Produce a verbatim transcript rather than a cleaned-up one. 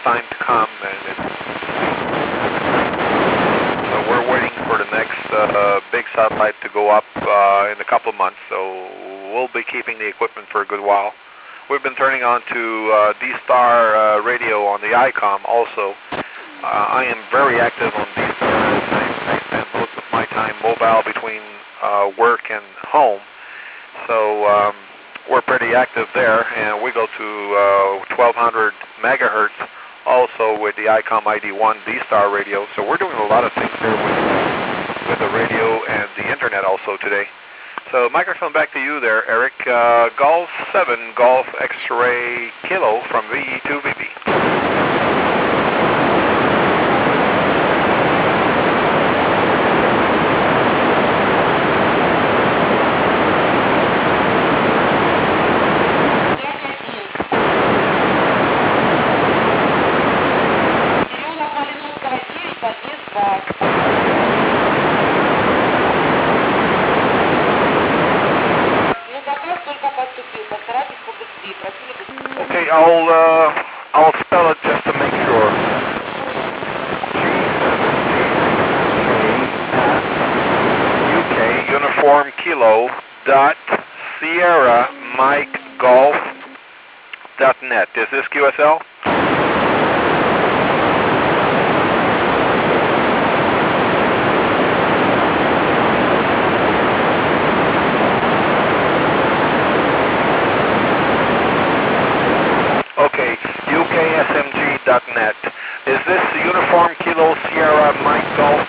time to come, and it's, so we're waiting for the next uh, big satellite to go up uh, in a couple of months, so we'll be keeping the equipment for a good while. We've been turning on to uh, D-Star uh, radio on the I COM also. Uh, I am very active on D-Star. I, I spend most of my time mobile between uh, work and home, so um, we're pretty active there, and we go to uh, twelve hundred megahertz also with the I COM I D one D-Star radio, so we're doing a lot of things there with, with the radio and the internet also today. So microphone back to you there, Eric. Uh, Golf seven, Golf X-Ray Kilo from V E two V B. Okay, I'll uh, I'll spell it just to make sure. U K Uniform Kilo dot Sierra Mike Golf dot net. Is this Q S L? Okay, U K S M G dot net. Is this Uniform Kilo Sierra Mike Golf